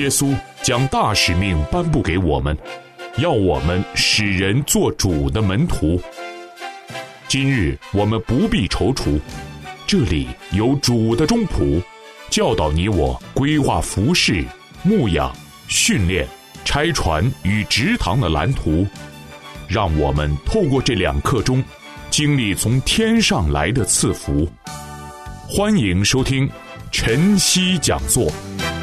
稣将大使命颁布给我们，要我们使人做主的门徒。今日我们不必踌躇，这里有主的中仆，教导你我规划服事、牧养、训练、拆船与植堂的蓝图，让我们透过这2课中经历从天上来的赐福。欢迎收听晨曦讲座。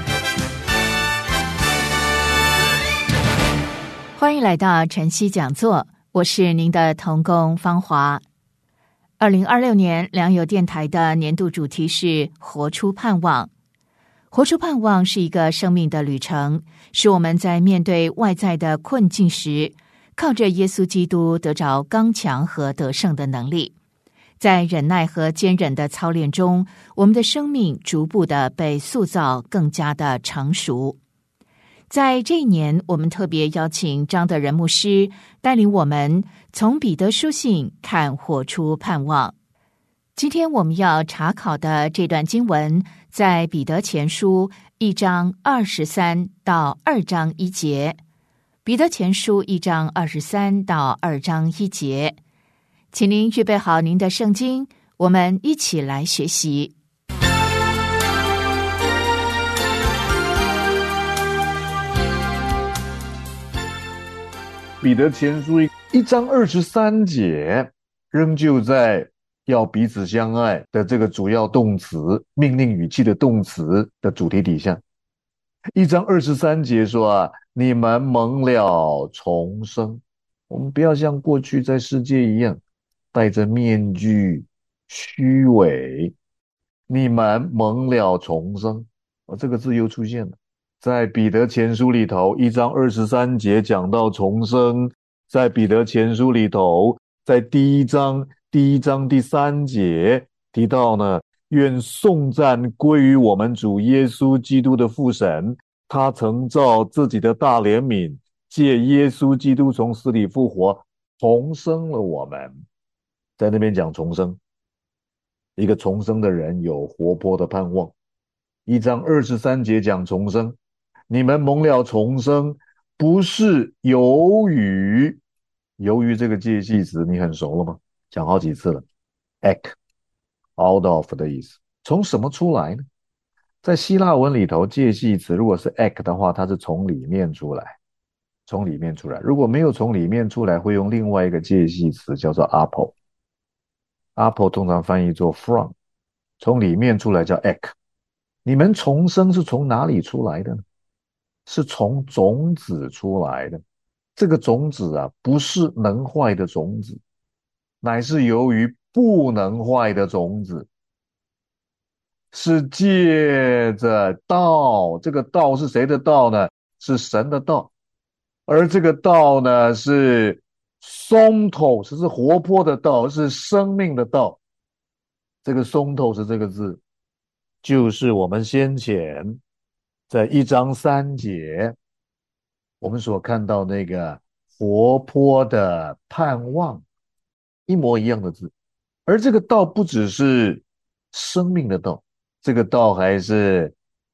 欢迎来到晨曦讲座，我是您的同工芳华。2026年良友电台的年度主题是活出盼望。活出盼望是一个生命的旅程，是我们在面对外在的困境时，靠着耶稣基督得着刚强和得胜的能力。在忍耐和坚忍的操练中，我们的生命逐步的被塑造，更加的成熟。在这一年，我们特别邀请张德仁牧师带领我们从彼得书信看活出盼望。今天我们要查考的这段经文在彼得前书1章23到2章1节。彼得前书1章23到2章1节，请您预备好您的圣经，我们一起来学习。 彼得前书1章23节，仍旧在要彼此相爱的这个主要动词，命令语气的动词的主题底下。1章23节说你们蒙了重生。我们不要像过去在世界一样戴着面具虚伪，你们蒙了重生。这个字又出现了，在彼得前书里头1章23节讲到重生，在彼得前书里头在第一章第3节提到呢，愿颂赞归于我们主耶稣基督的父神，他曾照自己的大怜悯，借耶稣基督从死里复活，重生了我们。在那边讲重生，一个重生的人有活泼的盼望。1章23节讲重生，你们蒙了重生，不是由于这个介系词你很熟了吗？讲好几次了。 ek out of 的意思，从什么出来呢？在希腊文里头，介系词如果是 ek 的话，它是从里面出来，从里面出来。如果没有从里面出来，会用另外一个介系词叫做 apple。 apple 通常翻译作 from， 从里面出来叫 ek。 你们重生是从哪里出来的呢？是从种子出来的。这个种子不是能坏的种子，乃是由于不能坏的种子，是借着道。这个道是谁的道呢？是神的道。而这个道呢，是松头，是活泼的道，是生命的道。这个松头是这个字，就是我们先前在1章3节我们所看到那个活泼的盼望，一模一样的字。而这个道不只是生命的道，这个道还是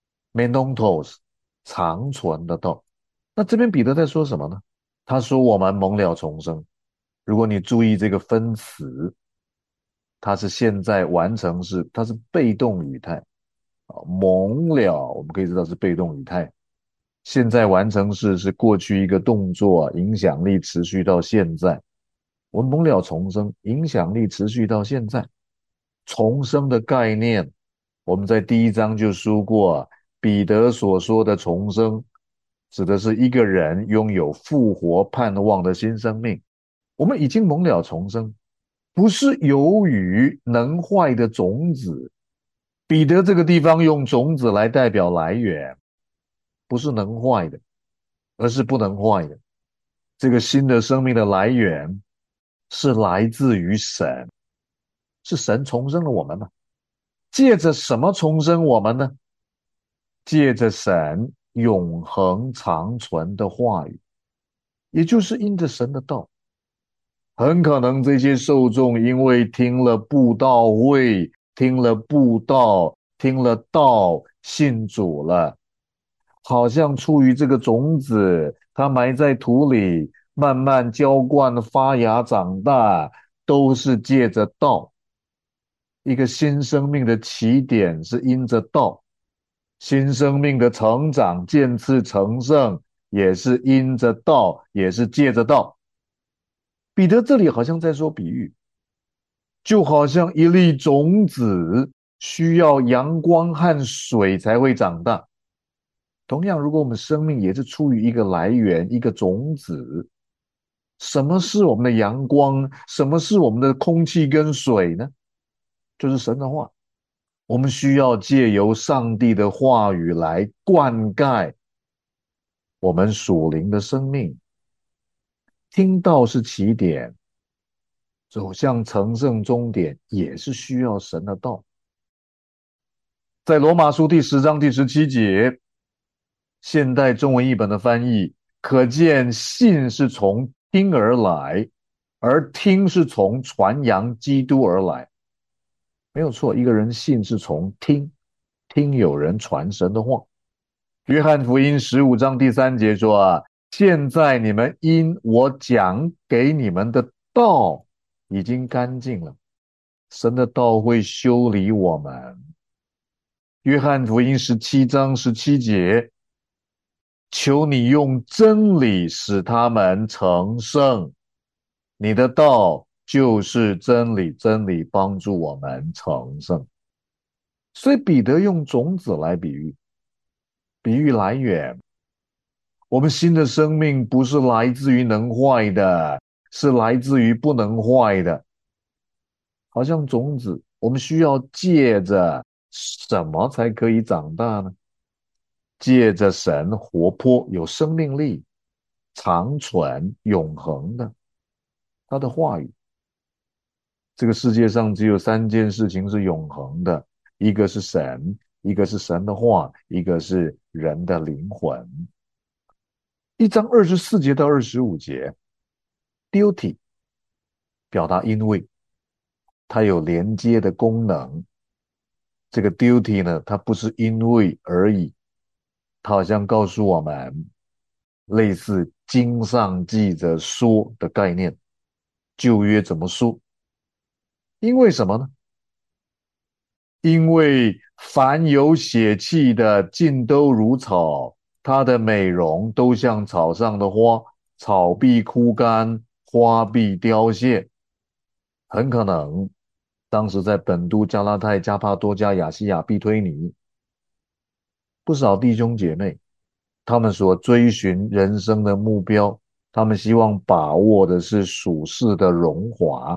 menontos 长存的道。那这边彼得在说什么呢？他说我们蒙了重生。如果你注意这个分词，它是现在完成式，它是被动语态。蒙了我们可以知道是被动语态，现在完成式是过去一个动作，影响力持续到现在。我们蒙了重生，影响力持续到现在。重生的概念我们在第1章就说过，彼得所说的重生指的是一个人拥有复活盼望的新生命。我们已经蒙了重生，不是由于能坏的种子。彼得这个地方用种子来代表来源，不是能坏的，而是不能坏的。这个新的生命的来源是来自于神，是神重生了我们嘛。借着什么重生我们呢？借着神永恒长存的话语，也就是因着神的道。很可能这些受众因为听了布道会，听了布道，听了道，信主了。 好像出于这个种子，它埋在土里，慢慢浇灌、发芽、长大，都是借着道。一个新生命的起点是因着道，新生命的成长、渐次成圣，也是因着道，也是借着道。彼得这里好像在说比喻，就好像一粒种子需要阳光和水才会长大。同样，如果我们生命也是出于一个来源，一个种子，什么是我们的阳光？什么是我们的空气跟水呢？就是神的话。我们需要借由上帝的话语来灌溉我们属灵的生命。听道是起点，走向成圣终点也是需要神的道。在罗马书第10章第17节，现代中文译本的翻译，可见信是从听而来，而听是从传扬基督而来。没有错，一个人信是从听有人传神的话。约翰福音15章第3节说现在你们因我讲给你们的道已经干净了，神的道会修理我们。约翰福音17章17节，求你用真理使他们成圣，你的道就是真理，真理帮助我们成圣。所以彼得用种子来比喻来源。我们新的生命不是来自于能坏的，是来自于不能坏的。好像种子，我们需要借着什么才可以长大呢？借着神活泼有生命力、长存永恒的他的话语。这个世界上只有3件事情是永恒的，一个是神，一个是神的话，一个是人的灵魂。1章24节到25节 duty 表达因为，它有连接的功能。这个 duty 呢，它不是因为而已，它好像告诉我们类似经上记着说的概念。旧约怎么说？因为什么呢？因为凡有血气的尽都如草，它的美容都像草上的花，草必枯干，花必凋谢。很可能当时在本都、加拉太、加帕多加、亚细亚、庇推尼，不少弟兄姐妹，他们所追寻人生的目标，他们希望把握的是属世的荣华、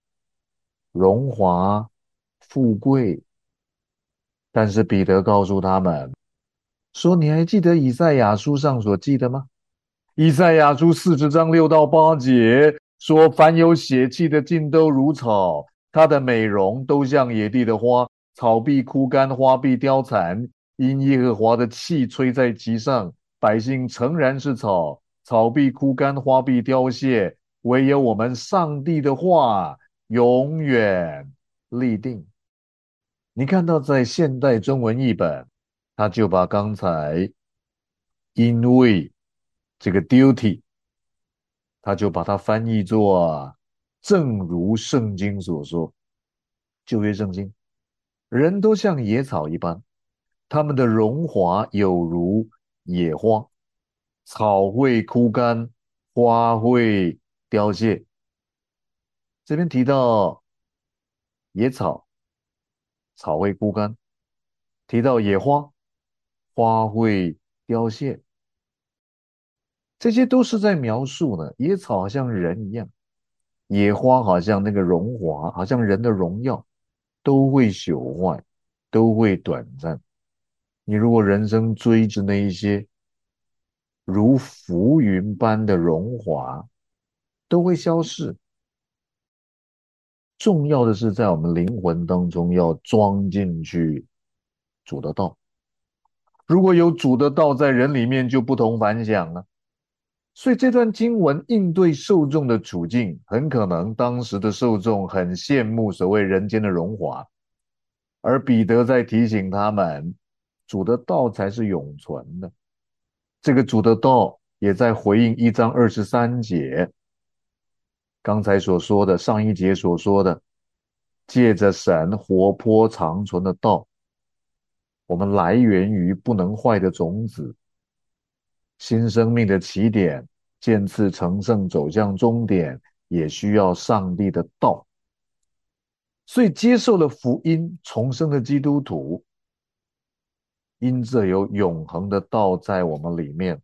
富贵。但是彼得告诉他们说，你还记得以赛亚书上所记的吗？以赛亚书40章6到8节说，凡有血气的尽都如草，它的美容都像野地的花，草必枯干，花必凋残，因耶和华的气吹在其上，百姓诚然是草，草必枯干，花必凋谢，唯有我们上帝的话永远立定。你看到在现代中文译本，他就把刚才因为这个 duty， 他就把它翻译作正如圣经所说。旧约圣经，人都像野草一般，他们的荣华有如野花，草会枯干，花会凋谢。这边提到野草，草会枯干；提到野花，花会凋谢。这些都是在描述呢，野草好像人一样，野花好像那个荣华，好像人的荣耀，都会朽坏，都会短暂。你如果人生追着那一些如浮云般的荣华，都会消逝。重要的是在我们灵魂当中要装进去主的道。如果有主的道在人里面，就不同凡响了。所以这段经文应对受众的处境，很可能当时的受众很羡慕所谓人间的荣华，而彼得在提醒他们，主的道才是永存的。 这个主的道也在回应1章23节刚才所说的，上一节所说的，借着神活泼长存的道，我们来源于不能坏的种子，新生命的起点，渐次成圣走向终点，也需要上帝的道。所以接受了福音重生的基督徒，因着有永恒的道在我们里面，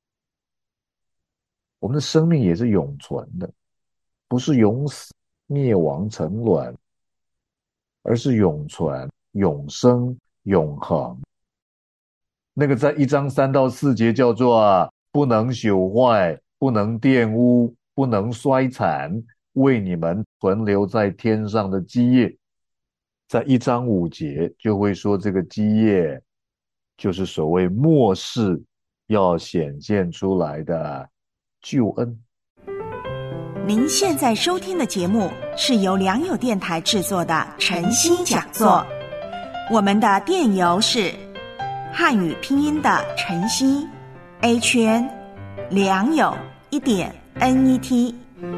我们的生命也是永存的，不是永死、灭亡、沉沦，而是永存、永生、永恒。那个在1章3到4节叫做不能朽坏，不能玷污，不能衰残，为你们存留在天上的基业。在1章5节就会说，这个基业就是所谓末世要显现出来的救恩。 您现在收听的节目是由良友电台制作的晨星讲座，我们的电邮是汉语拼音的晨星 HN 良友1.net，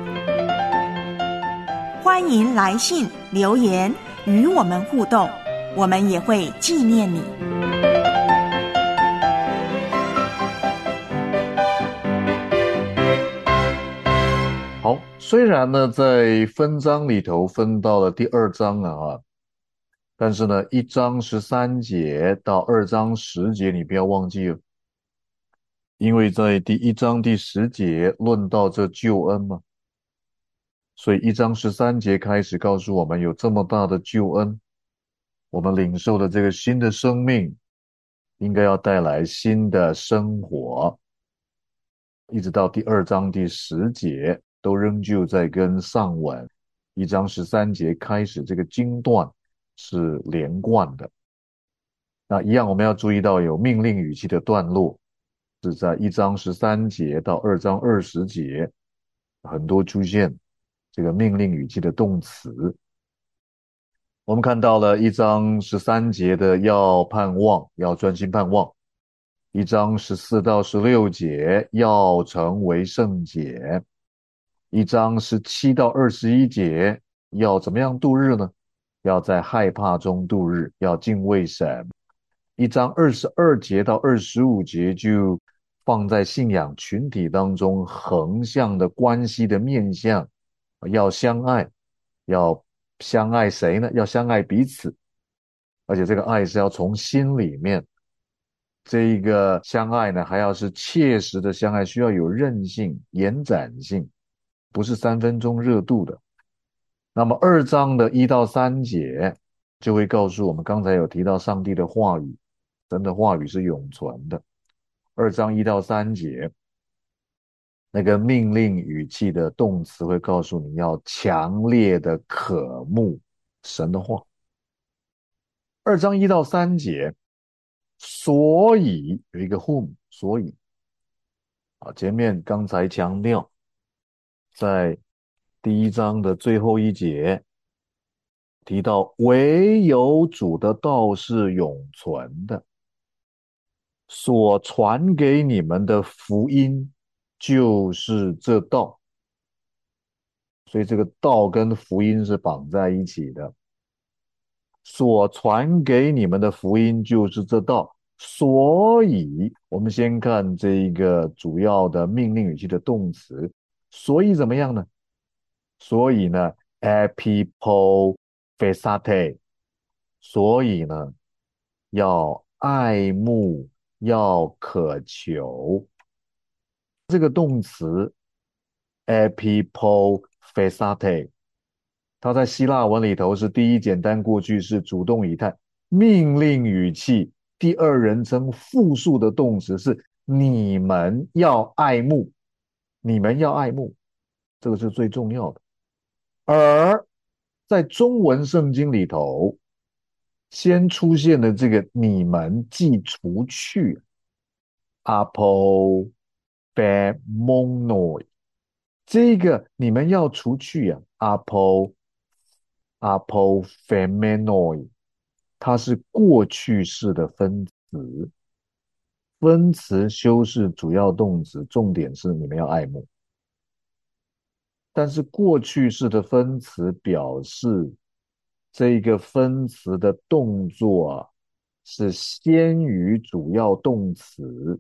欢迎来信留言与我们互动，我们也会纪念你。 好，虽然呢在分章里头分到了第2章但是呢1章13节到2章10节你不要忘记了，因为在第1章第10节论到这救恩嘛，所以1章13节开始告诉我们有这么大的救恩，我们领受的这个新的生命应该要带来新的生活，一直到第2章第10节都仍旧在跟上文1章13节开始这个经段是连贯的。那一样我们要注意到有命令语气的段落，是在1章13节到2章20节很多出现这个命令语气的动词。我们看到了1章13节的要盼望，要专心盼望，1章14到16节要成为圣洁，1章17到21节要怎么样度日呢？要在害怕中度日，要敬畏神。1章22节到25节就放在信仰群体当中横向的关系的面向，要相爱，要相爱谁呢？要相爱彼此，而且这个爱是要从心里面，这一个相爱呢还要是切实的相爱，需要有韧性、延展性，不是3分钟热度的。那么2章的1到3节就会告诉我们，刚才有提到上帝的话语，神的话语是永存的。2章1到3节那个命令语气的动词会告诉你要强烈的渴慕神的话。2章1到3节，所以有一个 whom， 所以前面刚才强调，在第1章的最后1节提到，唯有主的道是永存的，所传给你们的福音就是这道，所以这个道跟福音是绑在一起的。所传给你们的福音就是这道，所以我们先看这一个主要的命令语气的动词，所以怎么样呢？所以呢 epipophesate， 所以呢要爱慕，要渴求。这个动词 epipophesate， 它在希腊文里头是第一简单过去式主动语态，命令语气，第2人称复数的动词是你们要爱慕，你们要爱慕，这个是最重要的。而在中文圣经里头，先出现的这个你们既除去 apophemoi， 这个你们要除去apophemoi， 它是过去式的分词， 分词修饰主要动词，重点是你们要爱慕。但是过去式的分词表示这个分词的动作是先于主要动词，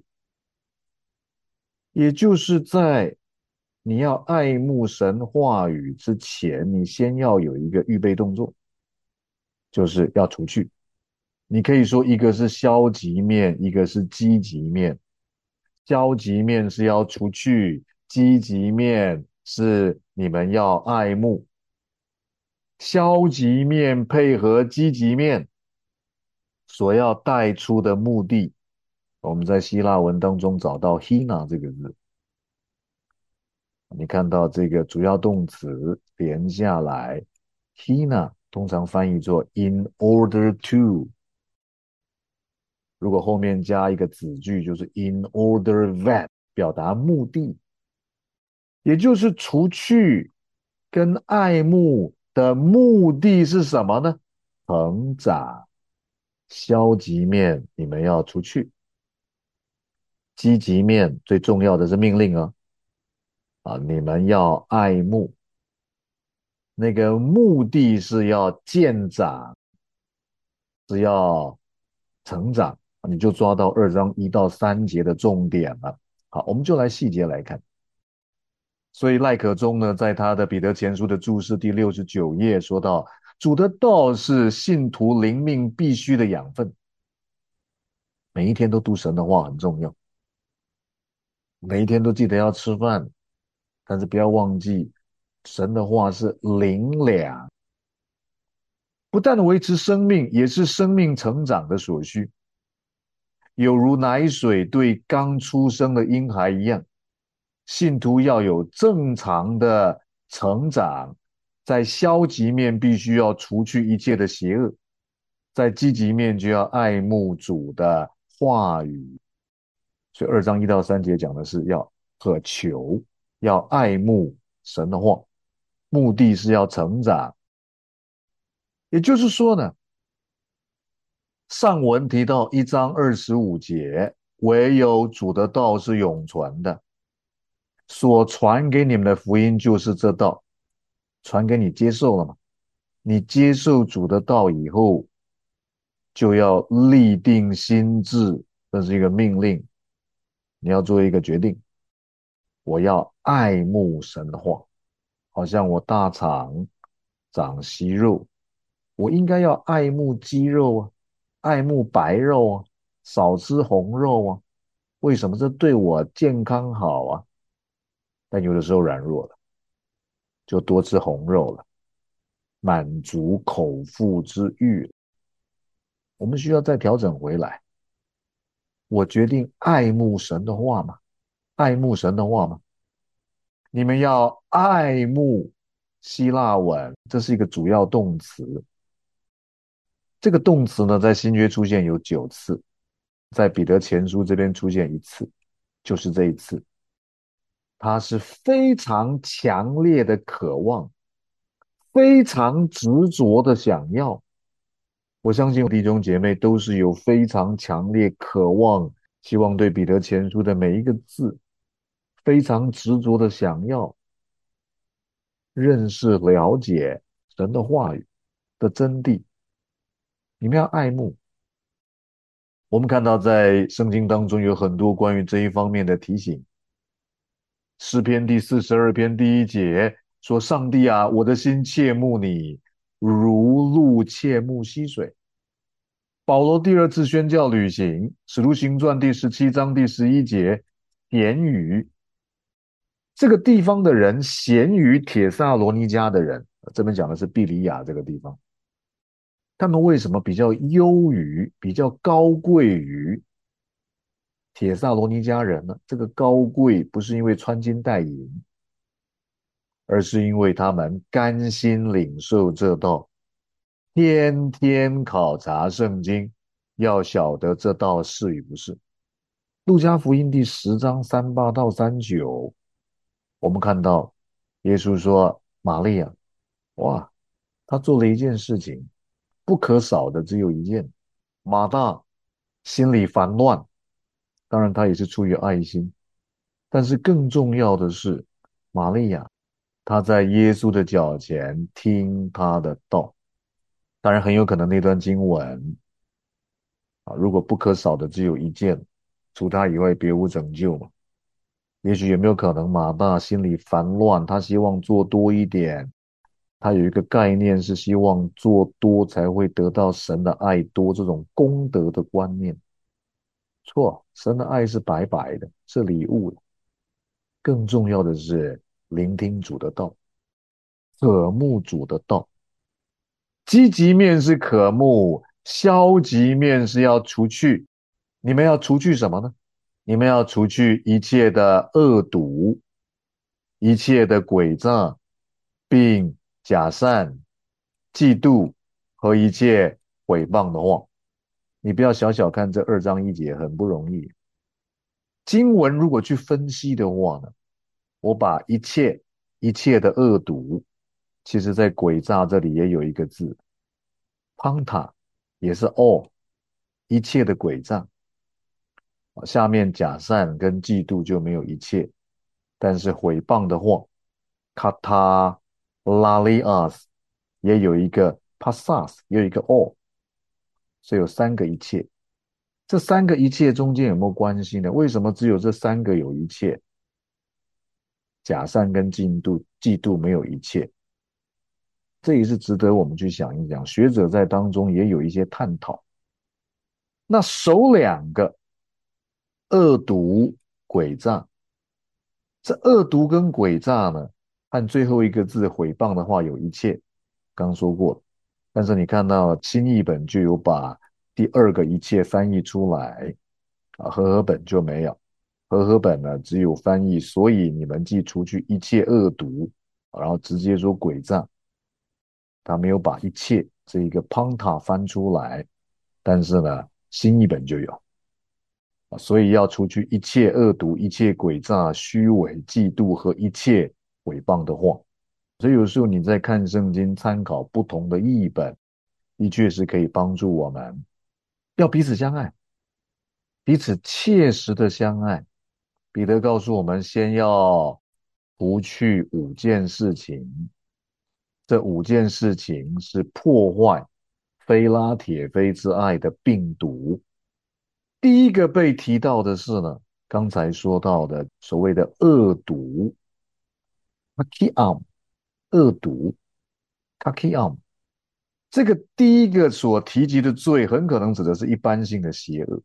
也就是在你要爱慕神话语之前，你先要有一个预备动作，就是要除去。你可以说一个是消极面，一个是积极面。消极面是要除去，积极面是你们要爱慕。消极面配合积极面所要带出的目的，我们在希腊文当中找到 hina 这个字。你看到这个主要动词连下来 hina 通常翻译作 in order to， 如果后面加一个子句就是 in order that， 表达目的，也就是除去跟爱慕的目的是什么呢？成长。消极面你们要除去，积极面最重要的是命令你们要爱慕，那个目的是要见长，是要成长，你就抓到2章1到3节的重点了。好，我们就来细节来看。所以赖可中呢，在他的彼得前书的注释第69页说到，主的道是信徒灵命必须的养分，每一天都读神的话很重要，每一天都记得要吃饭，但是不要忘记神的话是灵粮，不但维持生命，也是生命成长的所需，有如奶水对刚出生的婴孩一样，信徒要有正常的成长，在消极面必须要除去一切的邪恶，在积极面就要爱慕主的话语。所以2章1到3节讲的是要渴求，要爱慕神的话，目的是要成长。也就是说呢，上文提到1章25节，唯有主的道是永存的，所传给你们的福音就是这道，传给你接受了吗？你接受主的道以后，就要立定心志，这是一个命令，你要做一个决定，我要爱慕神的话，好像我大肠长息肉，我应该要爱慕鸡肉啊，爱慕白肉啊，少吃红肉啊，为什么？这对我健康好啊。但有的时候软弱了，就多吃红肉了，满足口腹之欲。我们需要再调整回来。我决定爱慕神的话吗？爱慕神的话吗？你们要爱慕，希腊文，这是一个主要动词。这个动词呢，在新约出现有9次，在彼得前书这边出现1次，就是这一次。它是非常强烈的渴望，非常执着的想要。我相信弟兄姐妹都是有非常强烈渴望，希望对彼得前书的每一个字非常执着的想要认识了解神的话语的真谛。你们要爱慕。我们看到在圣经当中有很多关于这一方面的提醒。诗篇第42篇第1节说，上帝啊，我的心切慕你，如鹿切慕溪水。保罗第2次宣教旅行，使徒行传第17章第11节，咸于这个地方的人，咸于帖撒罗尼迦的人，这边讲的是庇哩亚这个地方，他们为什么比较优于，比较高贵于帖撒罗尼迦人呢？这个高贵不是因为穿金戴银，而是因为他们甘心领受这道，天天考察圣经，要晓得这道是与不是。路加福音第10章38到39，我们看到耶稣说，玛利亚，哇，他做了一件事情，不可少的只有一件。马大心里烦乱， 当然他也是出于爱心，但是更重要的是，玛利亚她在耶稣的脚前听他的道。当然很有可能那段经文如果不可少的只有一件，除他以外别无拯救嘛。也许有没有可能马大心里烦乱，他希望做多一点，他有一个概念是希望做多才会得到神的爱多这种功德的观念。错，神的爱是白白的，是礼物的。更重要的是聆听主的道，渴慕主的道。积极面是渴慕，消极面是要除去。你们要除去什么呢？你们要除去一切的恶毒，一切的诡诈，并假善、嫉妒和一切毁谤的话。你不要小小看这2章1节，很不容易。经文如果去分析的话呢，我把一切的恶毒，其实在诡诈这里也有一个字，panta 也是 all， 一切的诡诈。下面假善跟嫉妒就没有一切，但是毁谤的话 katalalias 也有一个 passas， 也有一个 all， 所以有3个一切。这3个一切中间有没有关系呢？为什么只有这3个有一切？假善跟嫉妒没有一切，这也是值得我们去想一想。学者在当中也有一些探讨。那首2个恶毒诡诈，这恶毒跟诡诈呢，和最后一个字毁谤的话有一切，刚说过。但是你看到新译本就有把第2个一切翻译出来，和合本就没有。和合本呢只有翻译，所以你们既除去一切恶毒，然后直接说诡诈，他没有把一切这一个 panta 翻出来，但是呢新译本就有。所以要除去一切恶毒、一切诡诈、虚伪、嫉妒和一切毁谤的话。所以有时候你在看圣经，参考不同的译本，的确是可以帮助我们要彼此相爱，彼此切实的相爱。彼得告诉我们，先要除去5件事情，这5件事情是破坏非拉铁非之爱的病毒。第一个被提到的是呢，刚才说到的所谓的恶毒 kakiam， 恶毒 kakiam， 这个第一个所提及的罪很可能指的是一般性的邪恶，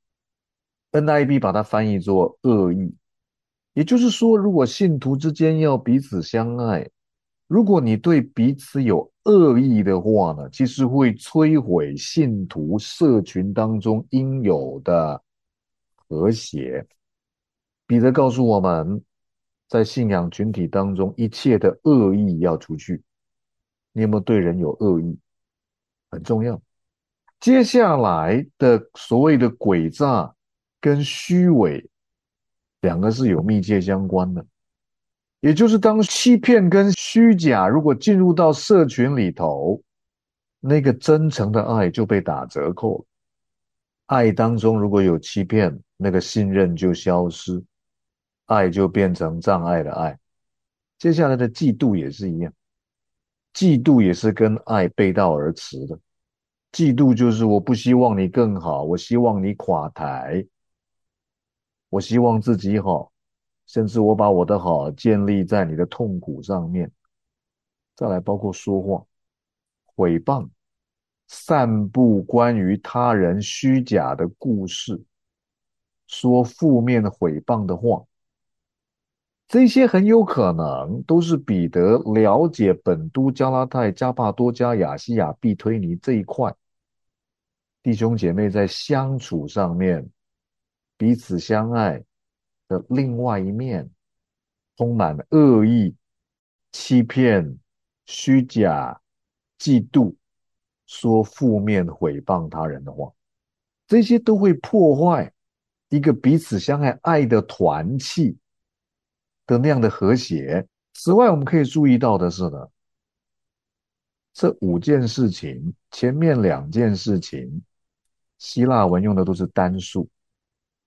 NIV 把它翻译作恶意。也就是说，如果信徒之间要彼此相爱，如果你对彼此有恶意的话呢，其实会摧毁信徒社群当中应有的和谐。彼得告诉我们，在信仰群体当中，一切的恶意要除去。你有没有对人有恶意？很重要。接下来的所谓的诡诈跟虚伪，2个是有密切相关的。也就是当欺骗跟虚假如果进入到社群里头，那个真诚的爱就被打折扣了。爱当中如果有欺骗，那个信任就消失，爱就变成障碍的爱。接下来的嫉妒也是一样，嫉妒也是跟爱背道而驰的。嫉妒就是我不希望你更好，我希望你垮台，我希望自己好，甚至我把我的好建立在你的痛苦上面。再来包括说话、毁谤、散布关于他人虚假的故事，说负面毁谤的话，这些很有可能都是彼得了解本都、加拉太、加帕多加、亚细亚、庇推尼这一块弟兄姐妹在相处上面彼此相爱的另外一面，充满恶意、欺骗、虚假、嫉妒，说负面毁谤他人的话，这些都会破坏一个彼此相爱、爱的团契的那样的和谐。此外，我们可以注意到的是呢，这5件事情，前面2件事情，希腊文用的都是单数，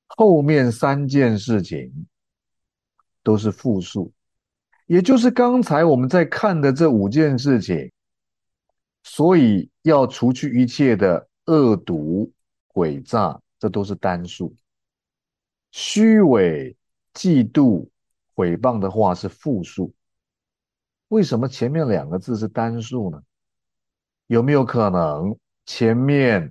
后面3件事情都是复数，也就是刚才我们在看的这5件事情，所以要除去一切的恶毒、诡诈，这都是单数。虚伪、嫉妒、毁谤的话是复数。为什么前面2个字是单数呢？有没有可能前面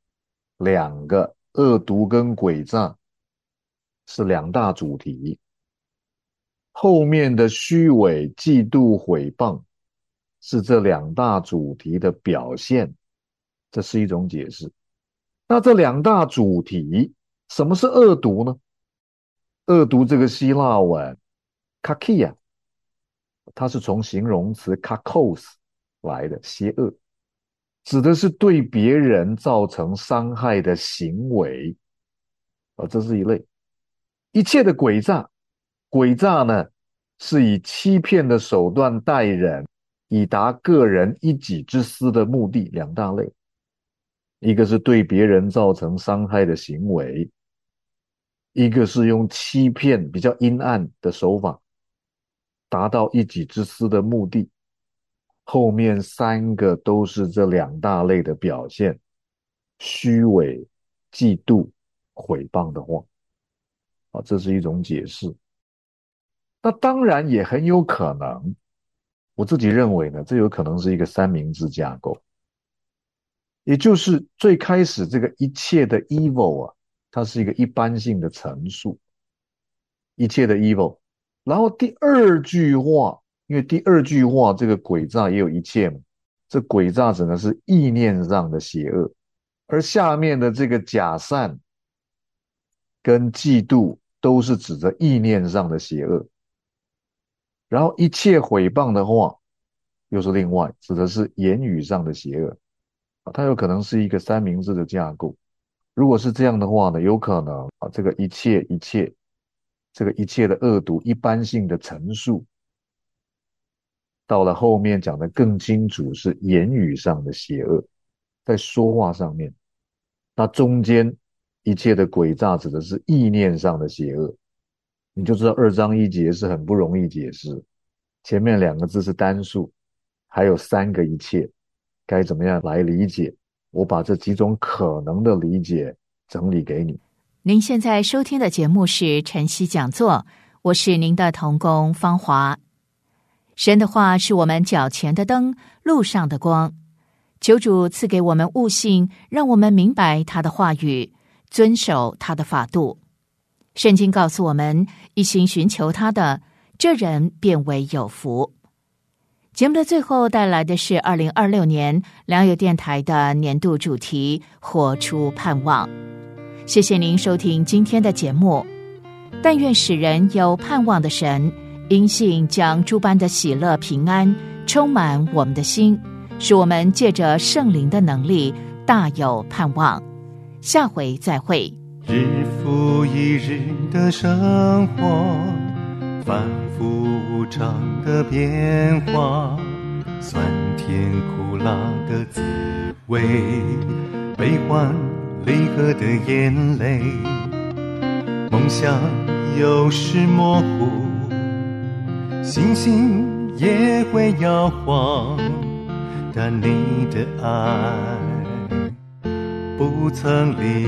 2个恶毒跟诡诈是2大主题，后面的虚伪、嫉妒、毁谤是这2大主题的表现？这是一种解释。那这2大主题，什么是恶毒呢？恶毒这个希腊文 kakia， 它是从形容词 kakos 来的，邪恶，指的是对别人造成伤害的行为，这是一类。一切的诡诈，诡诈呢是以欺骗的手段待人，以达个人一己之私的目的，2大类。一个是对别人造成伤害的行为，一个是用欺骗比较阴暗的手法达到一己之私的目的。后面3个都是这2大类的表现，虚伪、嫉妒、毁谤的话，这是一种解释。那当然也很有可能，我自己认为呢，这有可能是一个三明治架构，也就是最开始这个一切的 evil 它是一个一般性的陈述，一切的 evil。然后第2句话，因为第2句话这个诡诈也有一切嘛，这诡诈指的是意念上的邪恶，而下面的这个假善跟嫉妒都是指着意念上的邪恶。然后一切毁谤的话又是另外指的是言语上的邪恶，它有可能是一个三明治的架构。如果是这样的话呢，有可能这个一切这个一切的恶毒一般性的陈述，到了后面讲得更清楚是言语上的邪恶，在说话上面。那中间一切的诡诈指的是意念上的邪恶，你就知道2章1节是很不容易解释，前面2个字是单数，还有3个一切，该怎么样来理解？我把这几种可能的理解整理给你。 您现在收听的节目是晨曦讲座，我是您的同工芳华。神的话是我们脚前的灯，路上的光。求主赐给我们悟性，让我们明白他的话语，遵守他的法度。圣经告诉我们，一心寻求他的，这人便为有福。节目的最后带来的是2026年良友电台的年度主题，活出盼望。谢谢您收听今天的节目。但愿使人有盼望的神，因信将诸般的喜乐平安充满我们的心，使我们借着圣灵的能力大有盼望。下回再会。 日复一日的生活，反复无常的变化，酸甜苦辣的滋味，悲欢离合的眼泪，梦想有时模糊，星星也会摇晃，但你的爱不曾离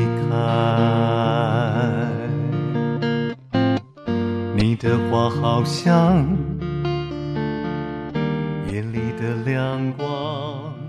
开。你的话好像夜里的亮光，